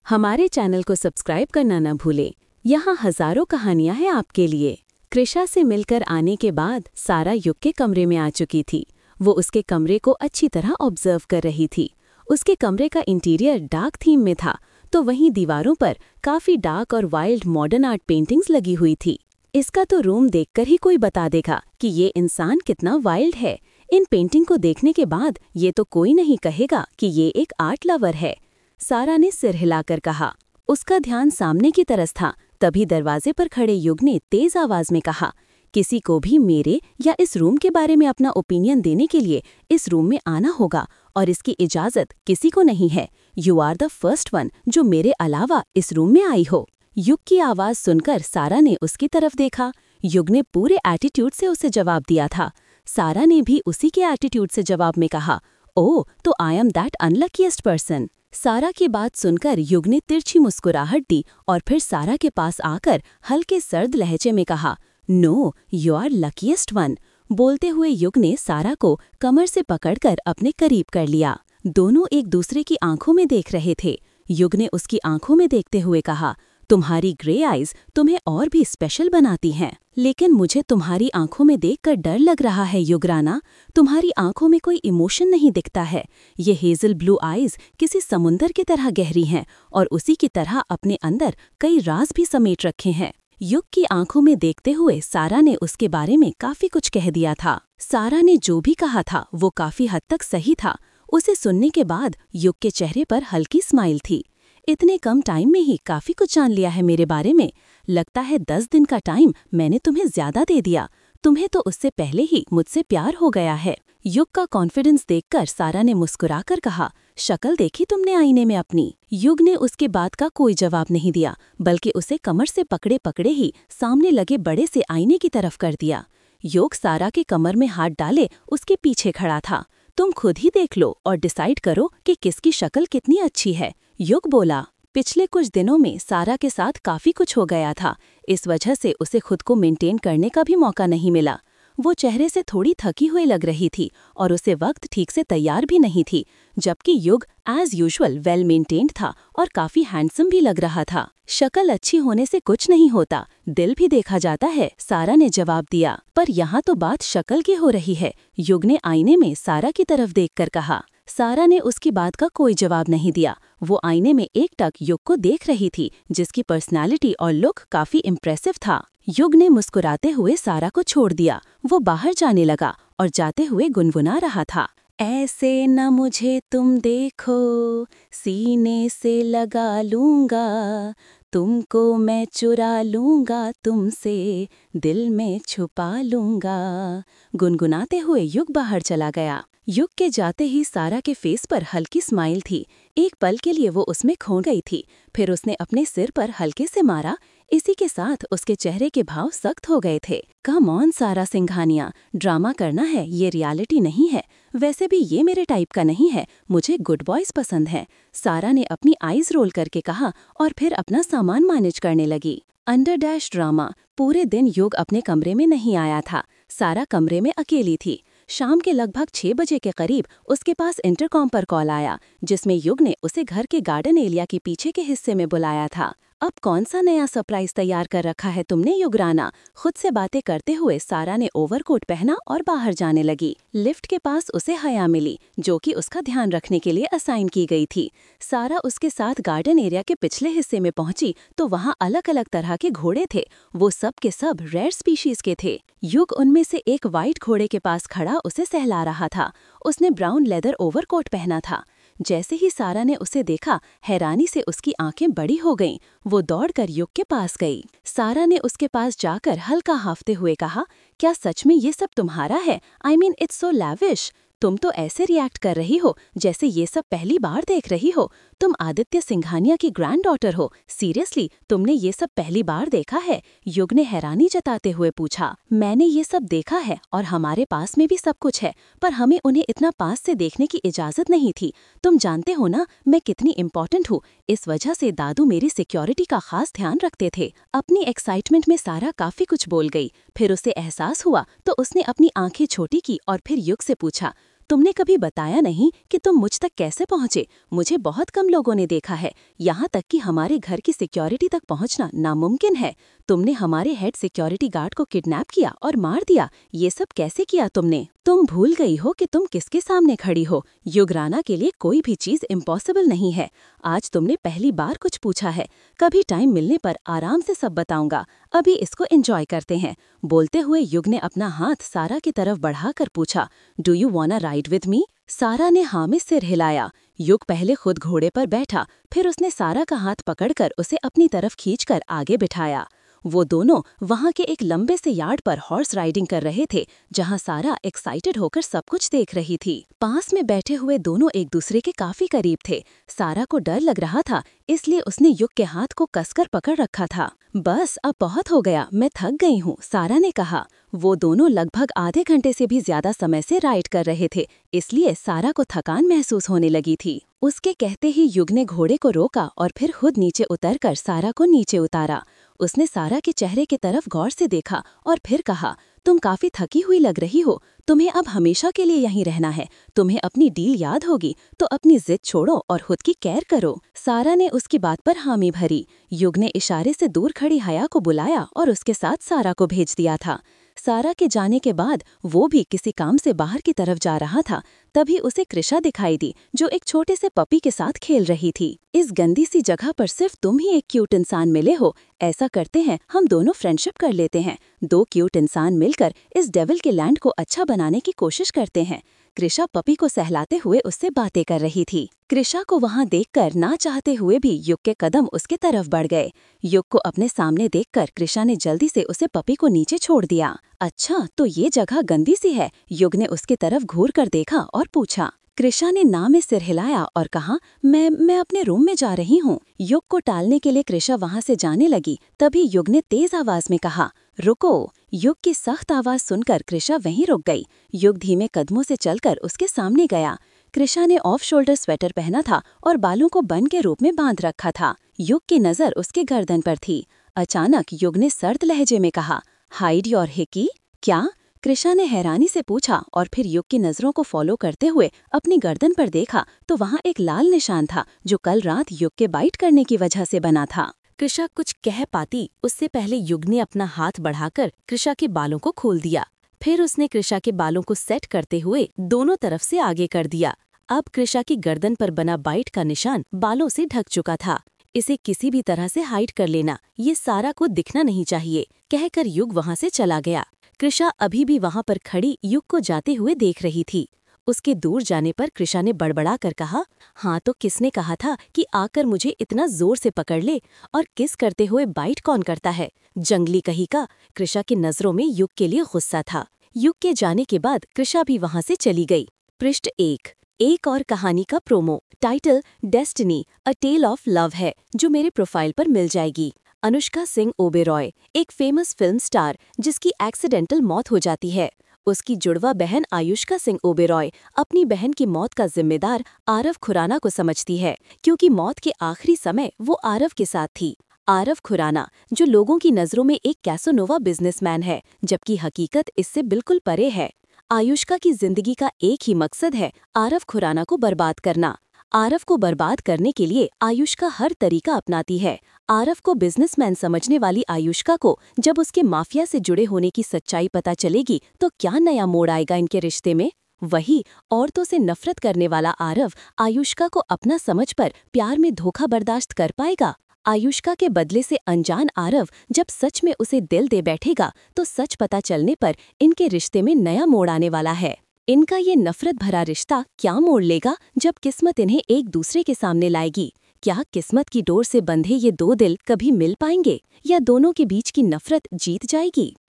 हमारे चैनल को सब्सक्राइब करना न भूलें। यहाँ हजारों कहानियां हैं आपके लिए। कृषा से मिलकर आने के बाद सारा युग के कमरे में आ चुकी थी। वो उसके कमरे को अच्छी तरह ऑब्जर्व कर रही थी। उसके कमरे का इंटीरियर डार्क थीम में था, तो वहीं दीवारों पर काफी डार्क और वाइल्ड मॉडर्न आर्ट पेंटिंग्स लगी हुई थी। इसका तो रूम देखकर ही कोई बता देगा कि ये इंसान कितना वाइल्ड है। इन पेंटिंग को देखने के बाद ये तो कोई नहीं कहेगा कि ये एक आर्ट लवर है। सारा ने सिर हिलाकर कहा। उसका ध्यान सामने की तरफ था। तभी दरवाजे पर खड़े युग ने तेज आवाज में कहा, किसी को भी मेरे या इस रूम के बारे में अपना ओपिनियन देने के लिए इस रूम में आना होगा और इसकी इजाजत किसी को नहीं है। You are the first one जो मेरे अलावा इस रूम में आई हो। युग की आवाज सुनकर सारा ने उसकी तरफ देखा। युग ने पूरे एटीट्यूड से उसे जवाब दिया था। सारा ने भी उसी के एटीट्यूड से जवाब में कहा, ओह तो I am that unluckiest person. Sara की बात सुनकर युग ने तिरछी मुस्कुराहट दी और फिर सारा के पास आकर हल्के सर्द लहजे में कहा, no you are luckiest one. बोलते हुए युग ने सारा को कमर से पकड़कर अपने करीब कर लिया। दोनों एक दूसरे की आंखों में देख रहे थे। युग ने उसकी आंखों में देखते हुए कहा, तुम्हारी ग्रे आईज तुम्हें और भी स्पेशल बनाती हैं, लेकिन मुझे तुम्हारी आंखों में देखकर डर लग रहा है युगराना। तुम्हारी आंखों में कोई इमोशन नहीं दिखता है। ये हेजल ब्लू आईज किसी समुंदर की तरह गहरी हैं और उसी की तरह अपने अंदर कई राज भी समेट रखे हैं। युग की आंखों में देखते हुए सारा ने उसके बारे में काफी कुछ कह दिया था। सारा ने जो भी कहा था वो काफी हद तक सही था। उसे सुनने के बाद युग के चेहरे पर हल्की स्माइल थी। इतने कम टाइम में ही काफी कुछ जान लिया है मेरे बारे में। लगता है 10 दिन का टाइम मैंने तुम्हें ज्यादा दे दिया। तुम्हें तो उससे पहले ही मुझसे प्यार हो गया है। युग का कॉन्फिडेंस देखकर सारा ने मुस्कुराकर कहा, शक्ल देखी तुमने आईने में अपनी? युग ने उसके बात का कोई जवाब नहीं दिया, बल्कि उसे कमर से पकड़े पकड़े ही सामने लगे बड़े से आईने की तरफ कर दिया। युग सारा के कमर में हाथ डाले उसके पीछे खड़ा था। तुम खुद ही देख लो और डिसाइड करो कि किसकी शक्ल कितनी अच्छी है। युग बोला। पिछले कुछ दिनों में सारा के साथ काफी कुछ हो गया था। इस वजह से उसे खुद को मेंटेन करने का भी मौका नहीं मिला। वो चेहरे से थोड़ी थकी हुई लग रही थी और उसे वक्त ठीक से तैयार भी नहीं थी, जबकि युग एज यूजुअल वेल मेंटेन्ड था और काफी हैंडसम भी लग रहा था। शक्ल अच्छी होने से कुछ नहीं होता, दिल भी देखा जाता है, सारा ने जवाब दिया। पर यहाँ तो बात शक्ल की हो रही है। युग ने आईने में सारा की तरफ देखकर कहा। सारा ने उसकी बात का कोई जवाब नहीं दिया। वो आईने में एकटक युग को देख रही थी, जिसकी पर्सनालिटी और लुक काफी इम्प्रेसिव था। युग ने मुस्कुराते हुए सारा को छोड़ दिया। वो बाहर जाने लगा और जाते हुए गुनगुना रहा था, ऐसे न मुझे तुम देखो, सीने से लगा लूंगा, तुमको मैं चुरा लूंगा, तुमसे दिल में छुपा लूंगा। गुनगुनाते हुए युग बाहर चला गया। युग के जाते ही सारा के फेस पर हल्की स्माइल थी। एक पल के लिए वो उसमें खो गई थी। फिर उसने अपने सिर पर हल्के से मारा। इसी के साथ उसके चेहरे के भाव सख्त हो गए थे। कम ऑन सारा सिंघानिया, ड्रामा करना है, ये रियलिटी नहीं है। वैसे भी ये मेरे टाइप का नहीं है, मुझे गुड बॉयज पसंद है। सारा ने अपनी आईज रोल करके कहा और फिर अपना सामान मैनेज करने लगी। Under dash drama. पूरे दिन युग अपने कमरे में नहीं आया था। सारा कमरे में अकेली थी। शाम के लगभग 6 बजे के करीब उसके पास इंटरकॉम पर कॉल आया, जिसमें युग ने उसे घर के गार्डन एरिया के पीछे के हिस्से में बुलाया था। अब कौन सा नया सरप्राइज तैयार कर रखा है तुमने युगराना? खुद से बातें करते हुए सारा ने ओवरकोट पहना और बाहर जाने लगी। लिफ्ट के पास उसे हया मिली, जो कि उसका ध्यान रखने के लिए असाइन की गई थी। सारा उसके साथ गार्डन एरिया के पिछले हिस्से में पहुंची तो वहां अलग अलग तरह के घोड़े थे। वो सब के सब रेयर स्पीशीज के थे। युग उनमें से एक वाइट घोड़े के पास खड़ा उसे सहला रहा था। उसने ब्राउन लेदर ओवरकोट पहना था। जैसे ही सारा ने उसे देखा, हैरानी से उसकी आंखें बड़ी हो गईं। वो दौड़कर युग के पास गई। सारा ने उसके पास जाकर हल्का हांफते हुए कहा, क्या सच में ये सब तुम्हारा है? I mean it's so lavish. तुम तो ऐसे रिएक्ट कर रही हो जैसे ये सब पहली बार देख रही हो। तुम आदित्य सिंघानिया की ग्रैंड डॉटर हो। सीरियसली तुमने ये सब पहली बार देखा है? युग ने हैरानी जताते हुए पूछा। मैंने ये सब देखा है और हमारे पास में भी सब कुछ है, पर हमें उन्हें इतना पास से देखने की इजाजत नहीं थी। तुम जानते हो ना मैं कितनी इम्पोर्टेंट हूँ, इस वजह से दादू मेरी सिक्योरिटी का खास ध्यान रखते थे। अपनी एक्साइटमेंट में सारा काफी कुछ बोल गई। फिर उसे एहसास हुआ तो उसने अपनी आंखें छोटी की और फिर युग से पूछा, तुमने कभी बताया नहीं कि तुम मुझ तक कैसे पहुँचे। मुझे बहुत कम लोगों ने देखा है, यहाँ तक कि हमारे घर की सिक्योरिटी तक पहुँचना नामुमकिन है। तुमने हमारे हेड सिक्योरिटी गार्ड को किडनैप किया और मार दिया। ये सब कैसे किया तुमने? तुम भूल गई हो कि तुम किसके सामने खड़ी हो। युगराना के लिए कोई भी चीज़ इम्पॉसिबल नहीं है। आज तुमने पहली बार कुछ पूछा है। कभी टाइम मिलने पर आराम से सब बताऊंगा। अभी इसको एंजॉय करते हैं। बोलते हुए युग ने अपना हाथ सारा की तरफ बढ़ाकर पूछा, do you wanna ride with me? Sara ने हाँ में सिर हिलाया। युग पहले खुद घोड़े पर बैठा, फिर उसने सारा का हाथ पकड़कर उसे अपनी तरफ खींचकर आगे बिठाया। वो दोनों वहां के एक लंबे से यार्ड पर हॉर्स राइडिंग कर रहे थे, जहां सारा एक्साइटेड होकर सब कुछ देख रही थी। पास में बैठे हुए दोनों एक दूसरे के काफी करीब थे। सारा को डर लग रहा था, इसलिए उसने युग के हाथ को कसकर पकड़ रखा था। बस अब बहुत हो गया, मैं थक गई हूँ, सारा ने कहा। वो दोनों लगभग आधे घंटे से भी ज्यादा समय से राइड कर रहे थे, इसलिए सारा को थकान महसूस होने लगी थी। उसके कहते ही युग ने घोड़े को रोका और फिर खुद नीचे उतरकर सारा को नीचे उतारा। उसने सारा के चेहरे की तरफ गौर से देखा और फिर कहा, तुम काफी थकी हुई लग रही हो। तुम्हें अब हमेशा के लिए यहीं रहना है। तुम्हें अपनी डील याद होगी, तो अपनी जिद छोड़ो और खुद की केयर करो। सारा ने उसकी बात पर हामी भरी। युग ने इशारे से दूर खड़ी हया को बुलाया और उसके साथ सारा को भेज दिया था। सारा के जाने के बाद वो भी किसी काम से बाहर की तरफ जा रहा था। तभी उसे कृषा दिखाई दी, जो एक छोटे से पपी के साथ खेल रही थी। इस गंदी सी जगह पर सिर्फ तुम ही एक क्यूट इंसान मिले हो। ऐसा करते हैं, हम दोनों फ्रेंडशिप कर लेते हैं। दो क्यूट इंसान मिलकर इस डेविल के लैंड को अच्छा बनाने की कोशिश करते हैं। कृषा पपी को सहलाते हुए उससे बातें कर रही थी। कृषा को वहां देखकर ना चाहते हुए भी युग के कदम उसके तरफ बढ़ गए। युग को अपने सामने देखकर कृषा ने जल्दी से उसे पपी को नीचे छोड़ दिया। अच्छा, तो ये जगह गंदी सी है। युग ने उसकी तरफ घूर कर देखा और पूछा। कृषा ने ना में सिर हिलाया और कहा, मैं अपने रूम में जा रही हूँ। युग को टालने के लिए कृषा वहां से जाने लगी। तभी युग ने तेज आवाज में कहा, रुको। युग की सख्त आवाज सुनकर कृषा वहीं रुक गई। युग धीमे कदमों से चलकर उसके सामने गया। कृषा ने ऑफ शोल्डर स्वेटर पहना था और बालों को बन के रूप में बांध रखा था। युग की नजर उसके गर्दन पर थी। अचानक युग ने सर्द लहजे में कहा, हाइड योर हिकी? क्या? कृषा ने हैरानी से पूछा और फिर युग की नजरों को फॉलो करते हुए अपनी गर्दन पर देखा तो वहाँ एक लाल निशान था, जो कल रात युग के बाइट करने की वजह से बना था। कृषा कुछ कह पाती उससे पहले युग ने अपना हाथ बढ़ाकर कृषा के बालों को खोल दिया। फिर उसने कृषा के बालों को सेट करते हुए दोनों तरफ से आगे कर दिया। अब कृषा की गर्दन पर बना बाइट का निशान बालों से ढक चुका था। इसे किसी भी तरह से हाइड कर लेना, ये सारा को दिखना नहीं चाहिए, कहकर युग वहां से चला गया। कृषा अभी भी वहां पर खड़ी युग को जाते हुए देख रही थी। उसके दूर जाने पर कृषा ने बड़बड़ा कर कहा, हाँ तो किसने कहा था कि आकर मुझे इतना जोर से पकड़ ले, और किस करते हुए बाइट कौन करता है, जंगली कहीं का। कृषा की नजरों में युग के लिए गुस्सा था। युग के जाने के बाद कृषा भी वहां से चली गई। पृष्ठ 1 और कहानी का promo. Title destiny a tale of love है, जो मेरे प्रोफाइल पर मिल जाएगी। अनुष्का सिंह ओबेरॉय एक फेमस फिल्म स्टार जिसकी एक्सीडेंटल मौत हो जाती है। उसकी जुड़वा बहन आयुष्का सिंह ओबेरॉय अपनी बहन की मौत का जिम्मेदार आरव खुराना को समझती है, क्योंकि मौत के आखिरी समय वो आरव के साथ थी। आरव खुराना, जो लोगों की नज़रों में एक कैसोनोवा बिजनेसमैन है, जबकि हकीकत इससे बिल्कुल परे है। आयुष्का की जिंदगी का एक ही मकसद है, आरव खुराना को बर्बाद करना। आरव को बर्बाद करने के लिए आयुष्का हर तरीका अपनाती है। आरव को बिजनेसमैन समझने वाली आयुष्का को जब उसके माफिया से जुड़े होने की सच्चाई पता चलेगी तो क्या नया मोड़ आएगा इनके रिश्ते में। वही औरतों से नफरत करने वाला आरव आयुष्का को अपना समझ पर प्यार में धोखा बर्दाश्त कर पाएगा। आयुष्का के बदले से अनजान आरव जब सच में उसे दिल दे बैठेगा तो सच पता चलने पर इनके रिश्ते में नया मोड़ आने वाला है। इनका ये नफरत भरा रिश्ता क्या मोड़ लेगा जब किस्मत इन्हें एक दूसरे के सामने लाएगी। क्या किस्मत की डोर से बंधे ये दो दिल कभी मिल पाएंगे, या दोनों के बीच की नफरत जीत जाएगी?